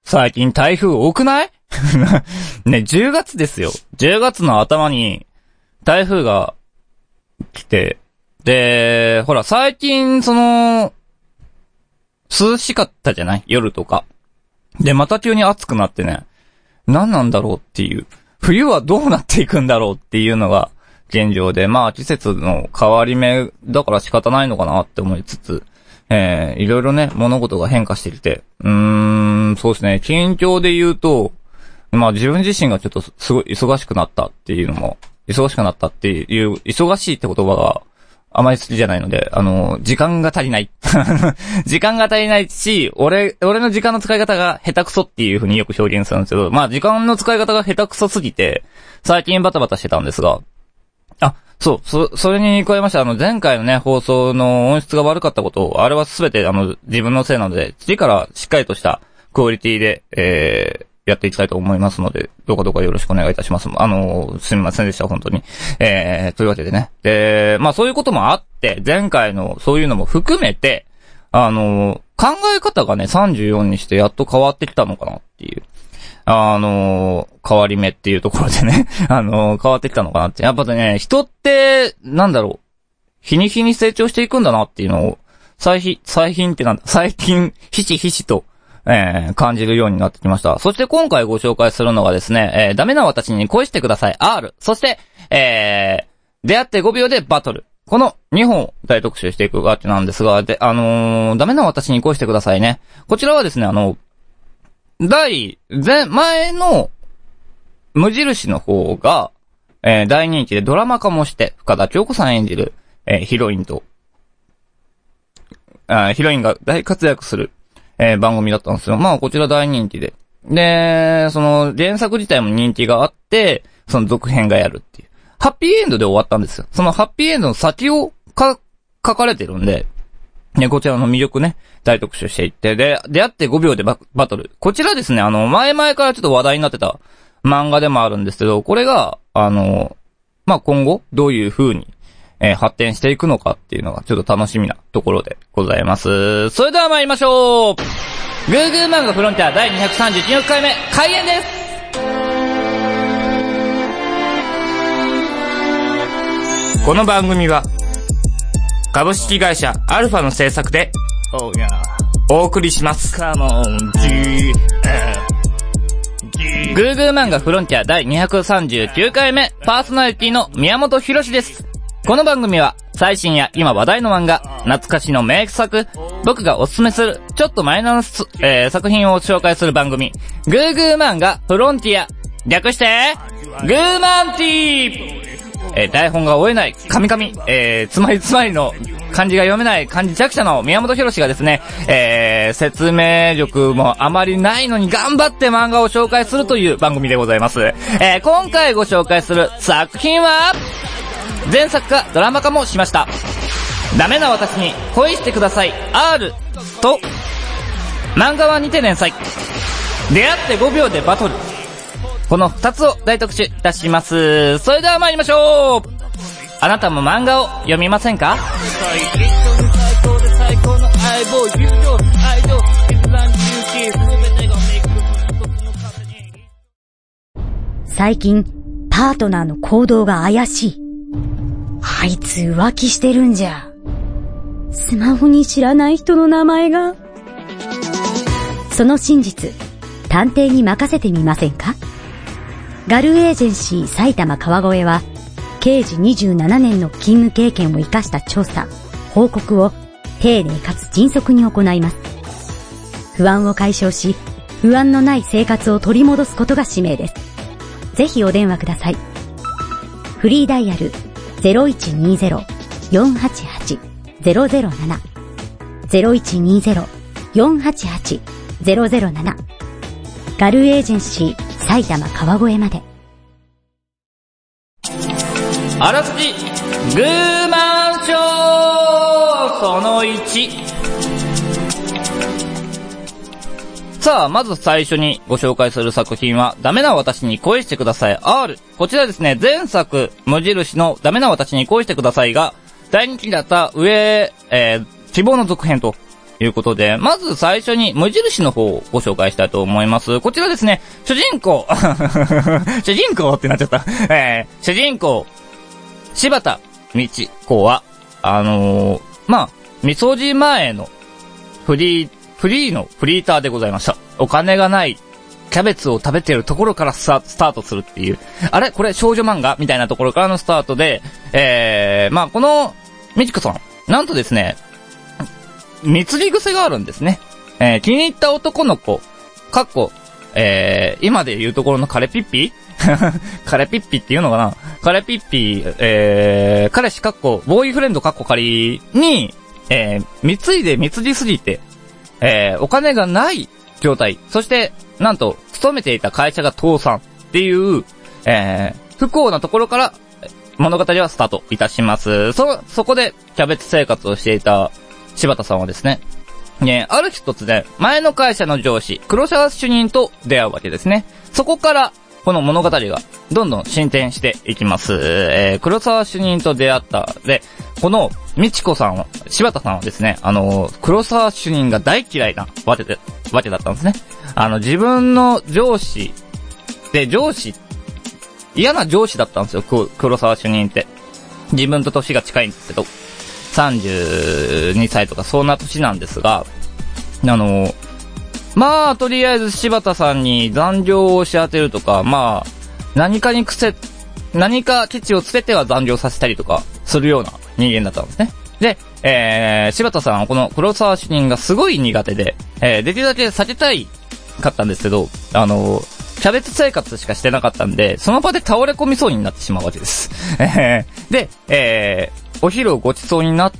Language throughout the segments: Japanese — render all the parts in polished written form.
最近台風多くないね、10月ですよ。10月の頭に台風が来て、で、ほら、最近涼しかったじゃない？夜とか。で、また急に暑くなってね、何なんだろうっていう。冬はどうなっていくんだろうっていうのが現状で、まあ季節の変わり目だから仕方ないのかなって思いつつ、いろいろね、物事が変化してきて、そうですね、近況で言うと、まあ自分自身がちょっとすごい忙しくなったっていうのも、忙しいって言葉があまり好きじゃないので、時間が足りない。時間が足りないし、俺の時間の使い方が下手くそっていう風によく表現するんですけど、まあ時間の使い方が下手くそすぎて、最近バタバタしてたんですが、それに加えまして前回のね、放送の音質が悪かったことを、あれはすべて自分のせいなので、次からしっかりとしたクオリティで、やっていきたいと思いますので、どうかよろしくお願いいたします。すみませんでした、本当に。というわけでね。で、まあそういうこともあって、前回のそういうのも含めて、考え方がね、34にしてやっと変わってきたのかなっていう。変わり目っていうところでね、変わってきたのかなって。やっぱね、人って、日に日に成長していくんだなっていうのを、最近、ひしひしと、感じるようになってきました。そして今回ご紹介するのがですね、ダメな私に恋してください R。そして、出会って5秒でバトル。この2本を大特集していくわけなんですが、で、ダメな私に恋してくださいね。こちらはですね、前の無印の方が、大人気でドラマ化もして、深田恭子さん演じる、ヒロインが大活躍する、番組だったんですよ。まあ、こちら大人気で。で、原作自体も人気があって、その続編がやるっていう。ハッピーエンドで終わったんですよ。そのハッピーエンドの先を書かれてるんで、ね、こちらの魅力ね、大特集していって、で、出会って5秒でバトル。こちらですね、前々からちょっと話題になってた漫画でもあるんですけど、これが、まあ、今後、どういう風に、発展していくのかっていうのがちょっと楽しみなところでございます。それでは参りましょう。グーグー漫画フロンティア第239回目、開演です。この番組は、株式会社アルファの制作で、お送りします。グーグー漫画フロンティア第239回目、パーソナリティの宮本博史です。この番組は最新や今話題の漫画、懐かしの名作、僕がおすすめするちょっとマイナーな、作品を紹介する番組、グーグー漫画フロンティア、略してグーマンティー。台本が追えない神々、つまりの漢字が読めない漢字弱者の宮本博史がですね、説明力もあまりないのに頑張って漫画を紹介するという番組でございます。今回ご紹介する作品は前作化ドラマ化もしました。ダメな私に恋してください R と、漫画はにて連載、出会って5秒でバトル。この2つを大特集いたします。それでは参りましょう。あなたも漫画を読みませんか？ 最近パートナーの行動が怪しい。あいつ浮気してるんじゃ。スマホに知らない人の名前が。その真実、探偵に任せてみませんか？ガルエージェンシー埼玉川越は、刑事27年の勤務経験を生かした調査、報告を丁寧かつ迅速に行います。不安を解消し、不安のない生活を取り戻すことが使命です。ぜひお電話ください。フリーダイヤル 0120-488-007 0120-488-007 ガルエージェンシー埼玉川越まで。 あらすじグーマンショーその1。さあ、まず最初にご紹介する作品は、ダメな私に恋してください R。こちらですね、前作無印のダメな私に恋してくださいが大人気だった希望の続編ということで、まず最初に無印の方をご紹介したいと思います。こちらですね、主人公ってなっちゃった。主人公、柴田道子は、みそじ前のフリーターでございました。お金がないキャベツを食べているところからスタートするっていう。あれこれ少女漫画みたいなところからのスタートで、このみちこさん、なんとですね、貢ぎ癖があるんですね。気に入った男の子、今で言うところのカレピッピカレピッピっていうのかな、カレピッピ、彼氏ボーイフレンド仮に、貢ぎすぎて、お金がない状態。そして、なんと、勤めていた会社が倒産っていう、不幸なところから物語はスタートいたします。そこでキャベツ生活をしていた柴田さんはですね、ある日突然、前の会社の上司、黒沢主任と出会うわけですね。そこから、この物語がどんどん進展していきます。黒沢主任と出会った。で、このみちこさんは、柴田さんはですね、黒沢主任が大嫌いなわけだったんですね。自分の上司で、嫌な上司だったんですよ、黒沢主任って。自分と年が近いんですけど、32歳とかそんな年なんですが、とりあえず柴田さんに残業を押し当てるとか、何かケチをつけては残業させたりとか、するような人間だったんですね。で、柴田さんはこの黒沢主任がすごい苦手で、できるだけ避けたいかったんですけど、キャベツ生活しかしてなかったんで、その場で倒れ込みそうになってしまうわけです。で、お昼をごちそうになって、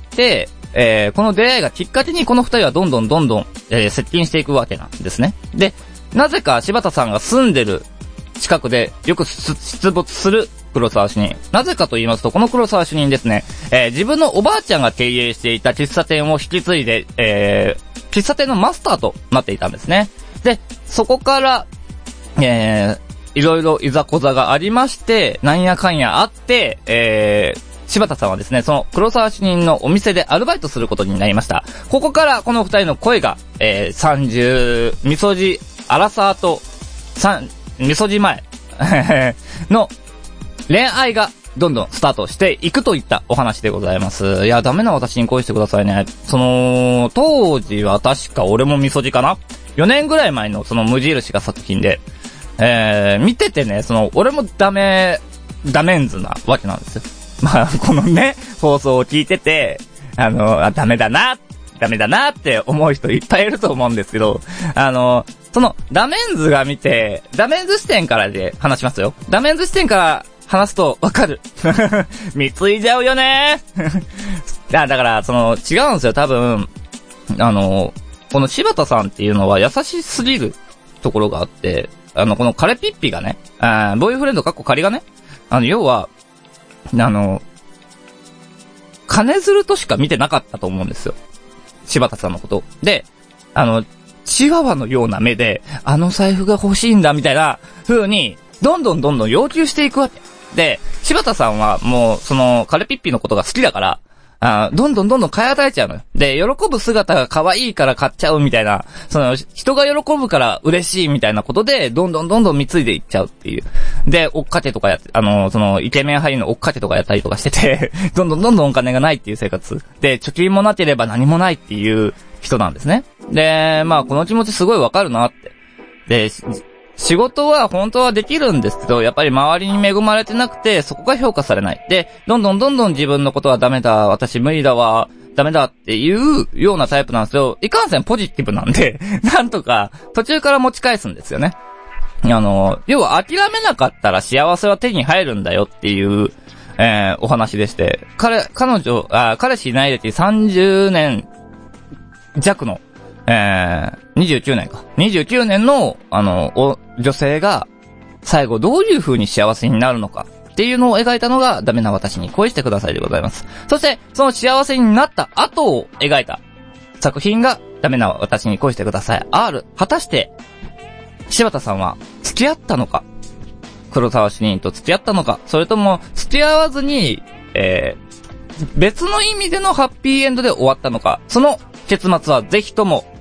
この出会いがきっかけにこの二人はどんどん、接近していくわけなんですね。で、なぜか柴田さんが住んでる近くでよく出没する黒沢主任。なぜかと言いますと、この黒沢主任ですね、自分のおばあちゃんが経営していた喫茶店を引き継いで、喫茶店のマスターとなっていたんですね。で、そこから、いろいろいざこざがありまして、なんやかんやあって、柴田さんはですね、その黒沢主任のお店でアルバイトすることになりました。ここからこの二人の恋が、みそじアラサーとみそじ前の恋愛がどんどんスタートしていくといったお話でございます。いや、ダメな私に恋してくださいね。当時は確か俺もみそじかな ?4 年ぐらい前のその無印が作品で、見ててね、俺もダメンズなわけなんですよ。このね、放送を聞いてて、ダメだなって思う人いっぱいいると思うんですけど、そのダメンズが見て、ダメンズ視点からで話しますよ。ダメンズ視点から話すとわかる。貢いじゃうよね。だから、違うんですよ、多分。この柴田さんっていうのは優しすぎるところがあって、このカレピッピがね、ボーイフレンド仮がね、要は、金づるとしか見てなかったと思うんですよ。柴田さんのこと。で、チワワのような目で、財布が欲しいんだみたいな風に、どんどん要求していくわけ。で、柴田さんはもう、カレピッピのことが好きだから、どんどん買い与えちゃうのよ。で、喜ぶ姿が可愛いから買っちゃうみたいな、人が喜ぶから嬉しいみたいなことで、どんどん貢いでいっちゃうっていう。で、追っかけとかイケメン俳優の追っかけとかやったりとかしてて、どんどんお金がないっていう生活。で、貯金もなければ何もないっていう人なんですね。で、この気持ちすごいわかるなって。で、仕事は本当はできるんですけど、やっぱり周りに恵まれてなくて、そこが評価されない。で、どんどん自分のことはダメだ、私無理だわ、ダメだっていうようなタイプなんですよ。いかんせんポジティブなんで、なんとか途中から持ち返すんですよね。要は諦めなかったら幸せは手に入るんだよっていう、お話でして、彼氏いない歴30年弱の、29年か。29年の、女性が、最後どういう風に幸せになるのかっていうのを描いたのが、ダメな私に恋してくださいでございます。そして、その幸せになった後を描いた作品が、ダメな私に恋してください。R。果たして、柴田さんは付き合ったのか、黒沢主任と付き合ったのか、それとも付き合わずに、別の意味でのハッピーエンドで終わったのか、その結末はぜひとも、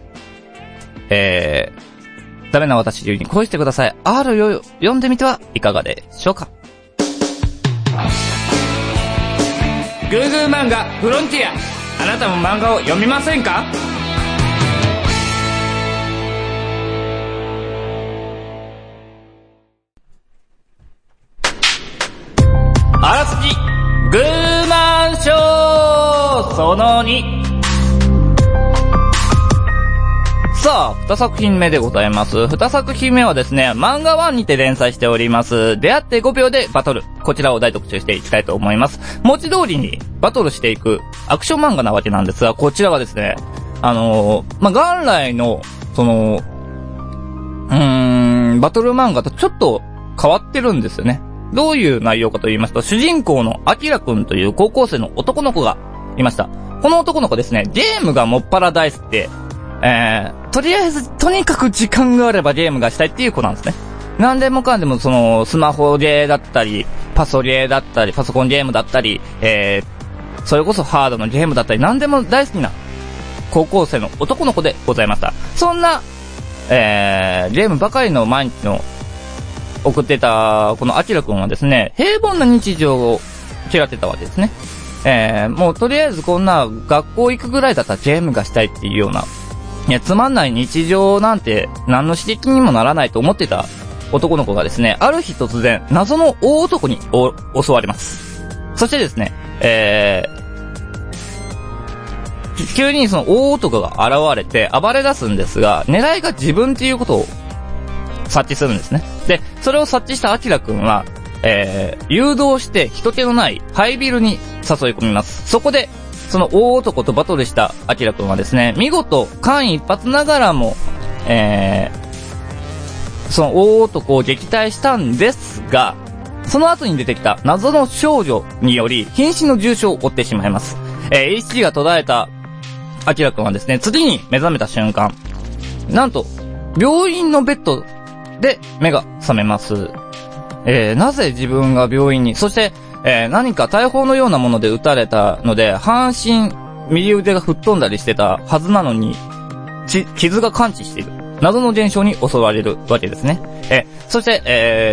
ダメな私流に恋してください。R を読んでみてはいかがでしょうか。グーグー漫画フロンティア。あなたも漫画を読みませんか？あらすじグーマンショーその2。さあ、2作品目でございます。2作品目はですね、漫画1にて連載しております。出会って5秒でバトル。こちらを大特集していきたいと思います。文字通りにバトルしていくアクション漫画なわけなんですが、こちらはですね、元来の、バトル漫画とちょっと変わってるんですよね。どういう内容かと言いますと、主人公のアキラくんという高校生の男の子がいました。この男の子ですね、ゲームがもっぱら大好きで、とりあえず、とにかく時間があればゲームがしたいっていう子なんですね。なんでもかんでもスマホゲーだったり、パソゲーだったり、パソコンゲームだったり、それこそハードのゲームだったり、なんでも大好きな高校生の男の子でございました。そんな、ゲームばかりの毎日の送ってたこのアキラくんはですね、平凡な日常を嫌ってたわけですね。もうとりあえずこんな学校行くぐらいだったらゲームがしたいっていうような、つまんない日常なんて何の刺激にもならないと思ってた男の子がですね、ある日突然謎の大男に襲われます。そしてですね、急にその大男が現れて暴れ出すんですが、狙いが自分っていうことを察知するんですね。で、それを察知したアキラくんは、誘導して人気のないハイビルに誘い込みます。そこで、その大男とバトルしたアキラくんはですね、見事間一髪ながらも、その大男を撃退したんですが、その後に出てきた謎の少女により瀕死の重傷を負ってしまいます。意識が途絶えたアキラくんはですね、次に目覚めた瞬間、なんと病院のベッドで目が覚めます。なぜ自分が病院に、そして、何か大砲のようなもので撃たれたので、半身、右腕が吹っ飛んだりしてたはずなのに、傷が完治している。謎の現象に襲われるわけですね。そして、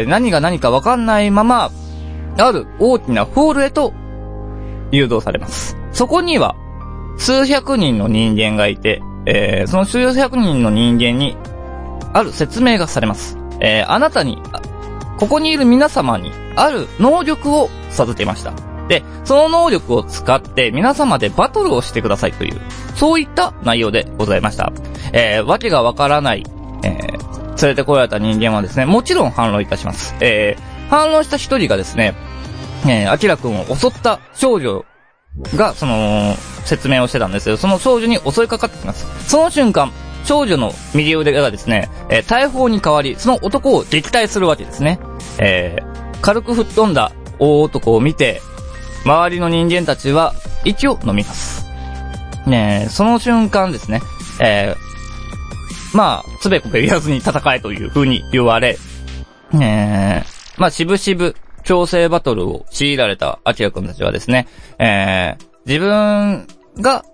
何が何かわかんないまま、ある大きなホールへと誘導されます。そこには、数百人の人間がいて、その数百人の人間に、ある説明がされます。あなたに、ここにいる皆様に、ある能力を授けました。で、その能力を使って皆様でバトルをしてくださいという、そういった内容でございました。わけがわからない、連れてこられた人間はですね、もちろん反論いたします。反論した一人がですね、アキラくんを襲った少女が、説明をしてたんですよ。その少女に襲いかかってきます。その瞬間、少女の右腕がですね、大砲に変わり、その男を撃退するわけですね。軽く吹っ飛んだ大男を見て、周りの人間たちは息を飲みます。その瞬間ですね、つべこべ言わずに戦えという風に言われ、しぶしぶ強制バトルを強いられたアキラくんたちはですね、自分が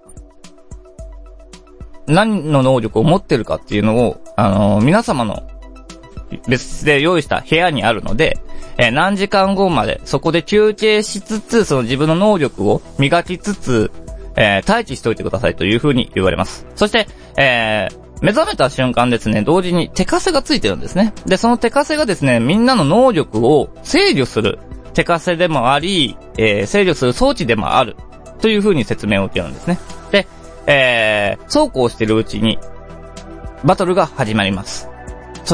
何の能力を持ってるかっていうのを、皆様の別で用意した部屋にあるので、何時間後までそこで休憩しつつ、その自分の能力を磨きつつ、待機しておいてくださいという風に言われます。そして、目覚めた瞬間ですね、同時に手枷がついてるんですね。で、その手枷がですね、みんなの能力を制御する手枷でもあり、制御する装置でもあるという風に説明を受けるんですね。で、そうこうしているうちに、バトルが始まります。そして、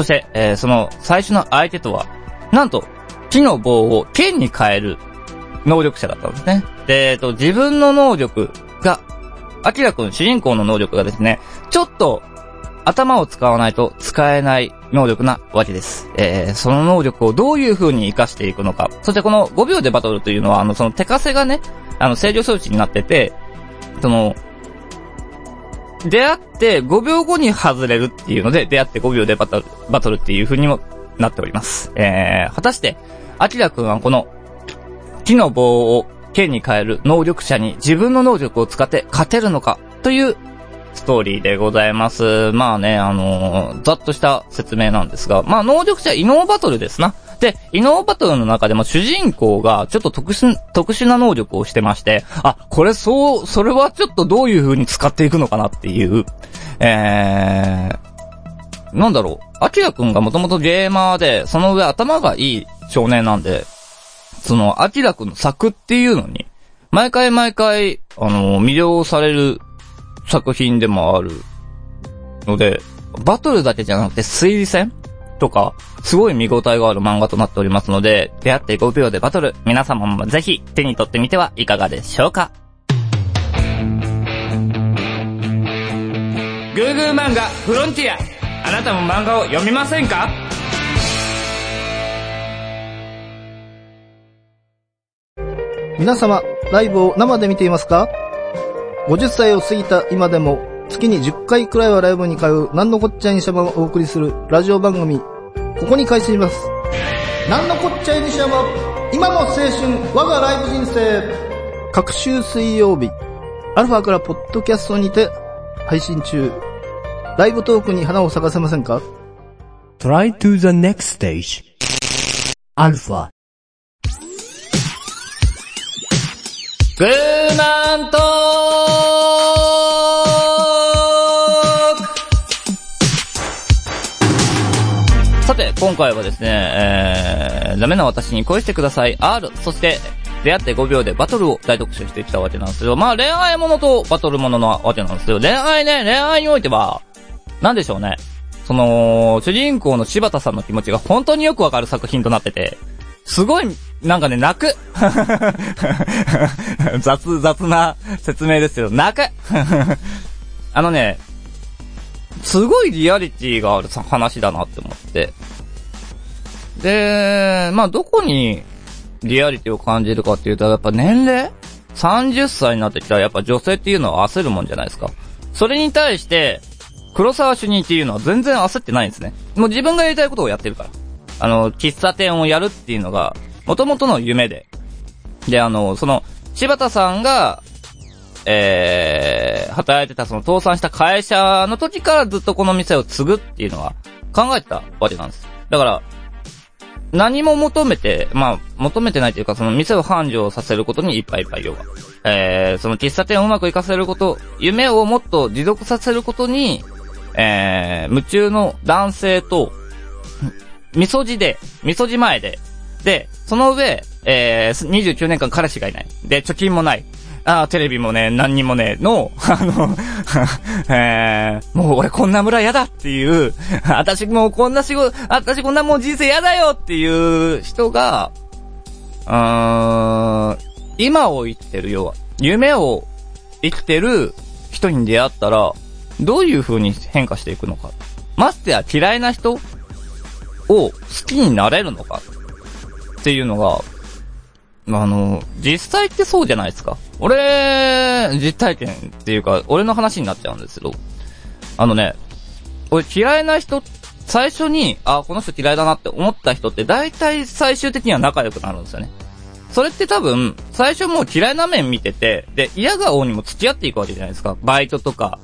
その最初の相手とは、なんと、木の棒を剣に変える能力者だったんですね。で、自分の能力が、アキラくん主人公の能力がですね、ちょっと頭を使わないと使えない能力なわけです。その能力をどういう風に活かしていくのか。そしてこの5秒でバトルというのは、その手枷がね、制御装置になってて、出会って5秒後に外れるっていうので、出会って5秒でバトルっていう風にもなっております。果たして、アキラくんはこの木の棒を剣に変える能力者に自分の能力を使って勝てるのかというストーリーでございます。まあね、ざっとした説明なんですが、まあ能力者異能バトルですな。で、異能バトルの中でも主人公がちょっと特殊な能力をしてまして、それはちょっとどういう風に使っていくのかなっていう、なんだろう、アキラくんがもともとゲーマーで、その上頭がいい少年なんで、その、アキラくんの作っていうのに、毎回、魅了される作品でもあるので、バトルだけじゃなくて推理戦とか、すごい見応えがある漫画となっておりますので、出会って5秒でバトル、皆様もぜひ手に取ってみてはいかがでしょうか。グーグー漫画フロンティア、あなたも漫画を読みませんか？ 皆様、ライブを生で見ていますか？ 50 歳を過ぎた今でも月に10回くらいはライブに通うなんのこっちゃいにしゃばをお送りするラジオ番組、ここに開始します。なんのこっちゃいにしゃば、今の青春我がライブ人生。各週水曜日、アルファからポッドキャストにて配信中。ライブトークに花を咲かせませんか？ Try to the next stage. アルファ。 グーマントーク。さて、今回はですね、ダメな私に恋してください R、そして出会って5秒でバトルを大特集してきたわけなんですけど、まあ恋愛ものとバトルものなわけなんですけど、恋愛においては、なんでしょうね。その、主人公の柴田さんの気持ちが本当によくわかる作品となってて、すごい、なんかね、泣く雑な説明ですけど、泣くすごいリアリティがある話だなって思って。で、まあ、どこにリアリティを感じるかっていうと、やっぱ年齢 ?30 歳になってきたらやっぱ女性っていうのは焦るもんじゃないですか。それに対して、黒沢主任っていうのは全然焦ってないんですね。もう自分がやりたいことをやってるから。喫茶店をやるっていうのが、元々の夢で。で、その、柴田さんが、働いてたその倒産した会社の時からずっとこの店を継ぐっていうのは考えてたわけなんです。だから、何も求めてないというか、その店を繁盛させることにいっぱい要は。その喫茶店をうまく活かせること、夢をもっと持続させることに、夢中の男性と、みそじ前で、で、その上、29年間彼氏がいない。で、貯金もない。テレビもね、何にもね、の、もう俺こんな村嫌だっていう、私こんなもう人生嫌だよっていう人が、今を生きてる要は、夢を生きてる人に出会ったら、どういう風に変化していくのか。ましてや嫌いな人を好きになれるのかっていうのが、実際ってそうじゃないですか。実体験っていうか、俺の話になっちゃうんですけど、俺嫌いな人、最初に、この人嫌いだなって思った人って大体最終的には仲良くなるんですよね。それって多分、最初もう嫌いな面見てて、で、嫌顔にも付き合っていくわけじゃないですか。バイトとか、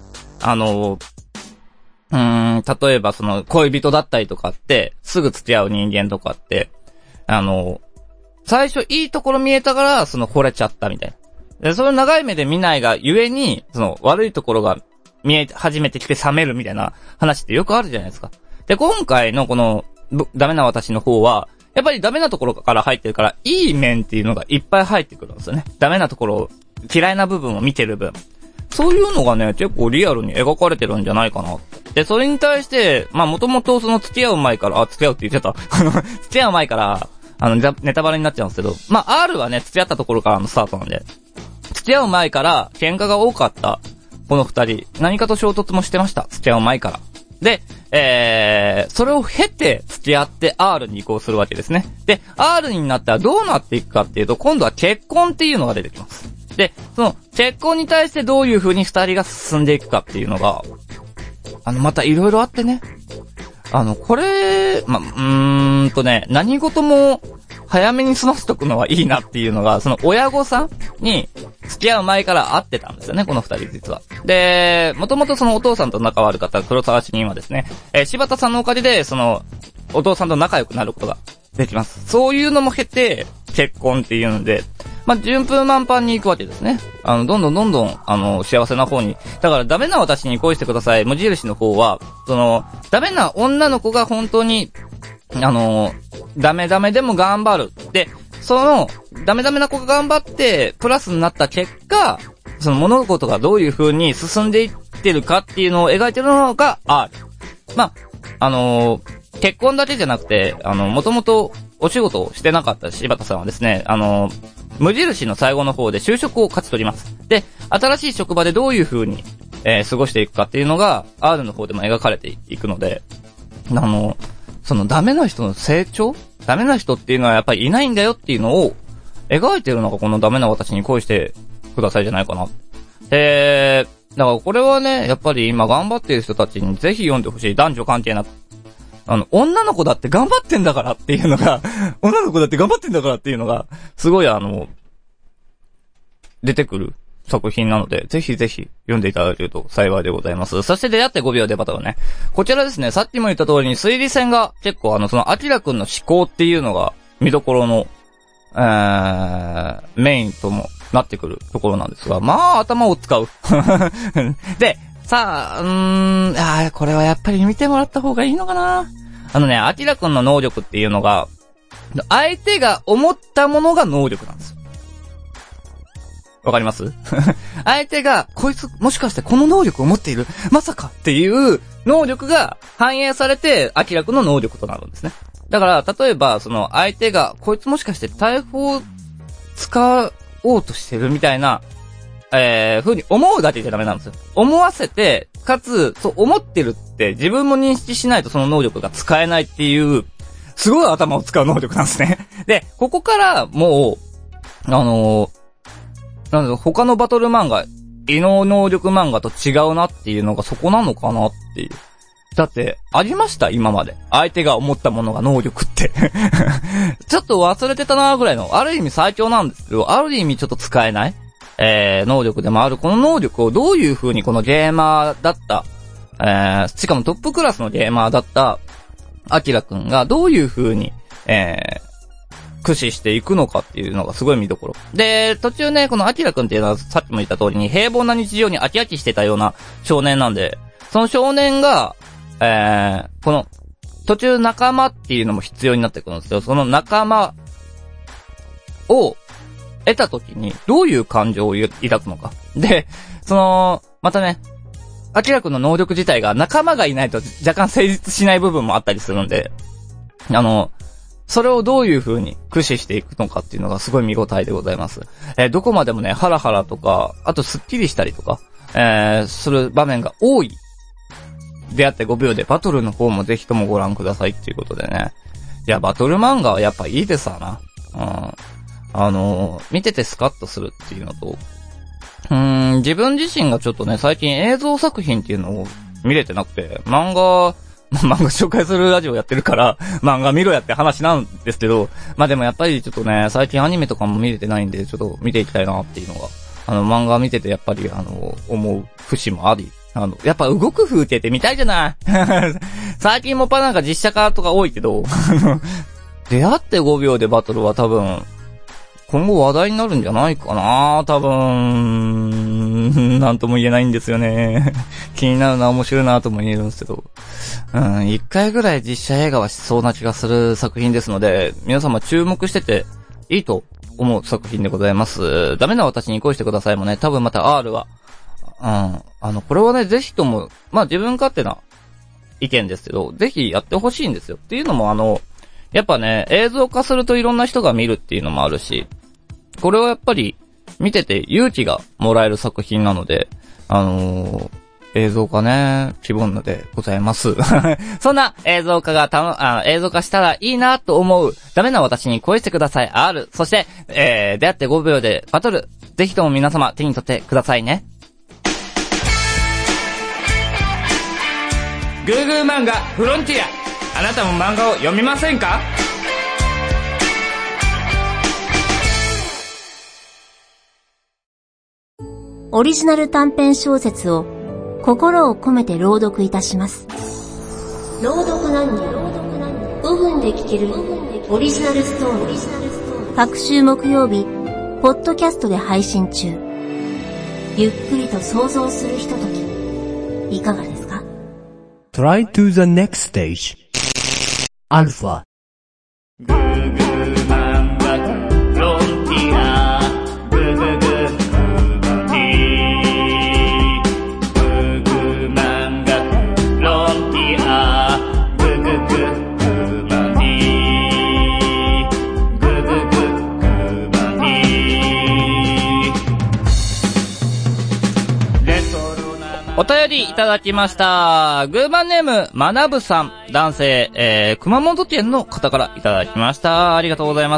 例えばその恋人だったりとかって、すぐ付き合う人間とかって、最初いいところ見えたから、その惚れちゃったみたいな。で、その長い目で見ないがゆえに、その悪いところが見え始めてきて冷めるみたいな話ってよくあるじゃないですか。で、今回のこの、ダメな私の方は、やっぱりダメなところから入ってるから、いい面っていうのがいっぱい入ってくるんですよね。ダメなところを、嫌いな部分を見てる分。そういうのがね、結構リアルに描かれてるんじゃないかな。で、それに対して、もともとその付き合う前から、付き合うって言っちゃった。付き合う前から、ネタバレになっちゃうんですけど、R はね、付き合ったところからのスタートなんで、付き合う前から喧嘩が多かった、この二人、何かと衝突もしてました。付き合う前から。で、それを経て付き合って R に移行するわけですね。で、R になったらどうなっていくかっていうと、今度は結婚っていうのが出てきます。で、その結婚に対してどういう風に二人が進んでいくかっていうのが、またいろいろあってね。これ、何事も早めに済ませとくのはいいなっていうのが、その親御さんに、 付き合う前から会ってたんですよね、この二人実は。で、もともとそのお父さんと仲悪かった黒沢主任はですね、柴田さんのおかげで、その、お父さんと仲良くなることができます。そういうのも経て、結婚っていうので、まあ、順風満帆に行くわけですね。どんどん、幸せな方に。だから、ダメな私に恋してください。無印の方は、その、ダメな女の子が本当に、ダメでも頑張る。で、その、ダメな子が頑張って、プラスになった結果、その物事がどういう風に進んでいってるかっていうのを描いてるのがある。まあ、結婚だけじゃなくて、もともとお仕事をしてなかった柴田さんはですね、無印の最後の方で就職を勝ち取ります。で、新しい職場でどういう風に、過ごしていくかっていうのが、R の方でも描かれていくので、そのダメな人の成長？ダメな人っていうのはやっぱりいないんだよっていうのを描いてるのがこのダメな私に恋してくださいじゃないかな。だからこれはね、やっぱり今頑張っている人たちにぜひ読んでほしい。男女関係なく。女の子だって頑張ってんだからっていうのが、女の子だって頑張ってんだからっていうのが、すごい出てくる作品なので、ぜひぜひ読んでいただけると幸いでございます。そして出会って5秒でバトルね。こちらですね、さっきも言った通りに推理戦が結構そのアキラくんの思考っていうのが見どころの、メインともなってくるところなんですが、まあ頭を使う。で、さあ、これはやっぱり見てもらった方がいいのかな。アキラくんの能力っていうのが、相手が思ったものが能力なんですよ。わかります相手が、こいつもしかしてこの能力を持っているまさかっていう能力が反映されて、アキラくんの能力となるんですね。だから、例えば、その相手が、こいつもしかして大砲を使おうとしてるみたいな、風に思うだけじゃダメなんですよ。思わせて、かつ、そう思ってるって自分も認識しないとその能力が使えないっていう、すごい頭を使う能力なんですね。で、ここからもう、他のバトル漫画、異能能力漫画と違うなっていうのがそこなのかなっていう。だって、ありました今まで。相手が思ったものが能力って。ちょっと忘れてたなぐらいの、ある意味最強なんですけど、ある意味ちょっと使えない能力でもある。この能力をどういう風にこのゲーマーだった、しかもトップクラスのゲーマーだった、アキラくんがどういう風に、駆使していくのかっていうのがすごい見どころ。で、途中ね、このアキラくんっていうのはさっきも言った通りに平凡な日常に飽き飽きしてたような少年なんで、その少年が、この途中仲間っていうのも必要になってくるんですよ。その仲間を得た時にどういう感情を抱くのか。で、またね、アキラくんの能力自体が仲間がいないと若干成立しない部分もあったりするんで、それをどういう風に駆使していくのかっていうのがすごい見応えでございます。どこまでもね、ハラハラとか、あとスッキリしたりとか、する場面が多い。出会って5秒でバトルの方もぜひともご覧くださいっていうことでね。いや、バトル漫画はやっぱいいですわな。見ててスカッとするっていうのと、自分自身がちょっとね、最近映像作品っていうのを見れてなくて、漫画紹介するラジオやってるから、漫画見ろやって話なんですけど、まあでもやっぱりちょっとね、最近アニメとかも見れてないんで、ちょっと見ていきたいなっていうのが、漫画見ててやっぱり思う節もあり、やっぱ動く風景って見たいじゃない最近もなんか実写化とか多いけど、出会って5秒でバトルは多分、今後話題になるんじゃないかな多分、なんとも言えないんですよね。気になるな、面白いなとも言えるんですけど。一回ぐらい実写映画はしそうな気がする作品ですので、皆様注目してていいと思う作品でございます。ダメな私に恋してくださいもね、多分また R は、これはね、ぜひとも、まあ自分勝手な意見ですけど、ぜひやってほしいんですよ。っていうのもやっぱね、映像化するといろんな人が見るっていうのもあるし、これはやっぱり見てて勇気がもらえる作品なので、映像化ね、希望でございます。そんな映像化したらいいなと思う、ダメな私に恋してください R。そして、出会って5秒でバトル。ぜひとも皆様手に取ってくださいね。グーグー漫画フロンティア。あなたも漫画を読みませんか？ オリジナル短編小説を心を込めて朗読いたします。朗読何人5分で聞けるオリジナルストーリー。各週木曜日、ポッドキャストで配信中。ゆっくりと想像するひととき、いかがですか？ Try to the next stage. Alpha. グーグーマンガフロンティアグーグーグーマンティグーグーマンガフロンティアグーグーグーマンティグーグーグーマンティレトロなお便りいただきました。グーマンネームまなぶさん、男性、熊本県の方からいただきました。ありがとうございます。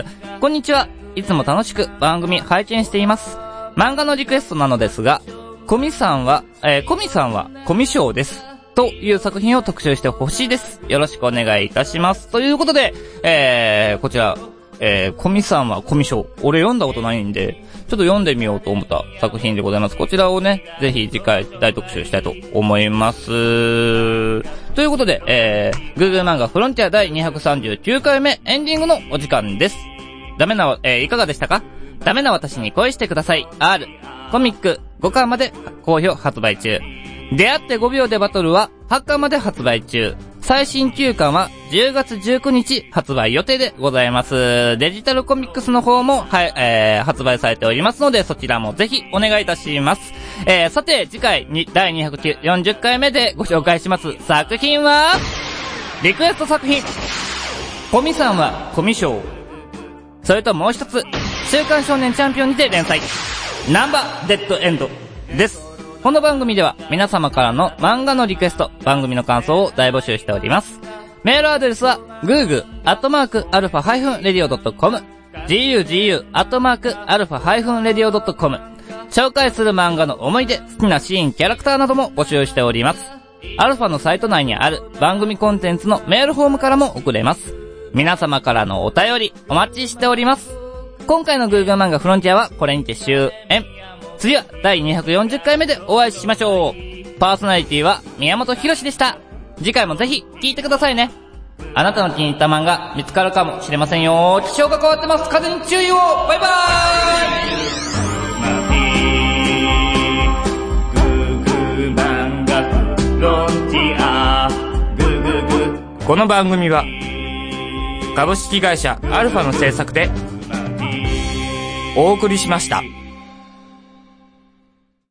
こんにちは。いつも楽しく番組拝見しています。漫画のリクエストなのですが、コミさんはコミショウです。という作品を特集してほしいです。よろしくお願いいたします。ということで、こちら、コミさんはコミショウ。俺読んだことないんで、ちょっと読んでみようと思った作品でございます。こちらをね、ぜひ次回大特集したいと思います。ということで、グーグー漫画フロンティア第239回目エンディングのお時間です。いかがでしたか？ダメな私に恋してください。R。コミック5巻まで好評発売中。出会って5秒でバトルは8巻まで発売中。最新9巻は10月19日発売予定でございます。デジタルコミックスの方も、発売されておりますので、そちらもぜひお願いいたします。さて、次回に第240回目でご紹介します作品は、リクエスト作品。コミさんはコミショウ。それともう一つ、週刊少年チャンピオンにて連載。ナンバーデッドエンドです。この番組では皆様からの漫画のリクエスト、番組の感想を大募集しております。メールアドレスは gugu@alpha-radio.com gugu@alpha-radio.com 紹介する漫画の思い出、好きなシーン、キャラクターなども募集しております。アルファのサイト内にある番組コンテンツのメールフォームからも送れます。皆様からのお便りお待ちしております。今回のグーグー漫画フロンティアはこれにて終演。次は第240回目でお会いしましょう。パーソナリティは宮本浩次でした。次回もぜひ聞いてくださいね。あなたの気に入った漫画見つかるかもしれませんよ。気象が変わってます。風に注意を。バイバーイ。この番組は株式会社アルファの制作でお送りしました。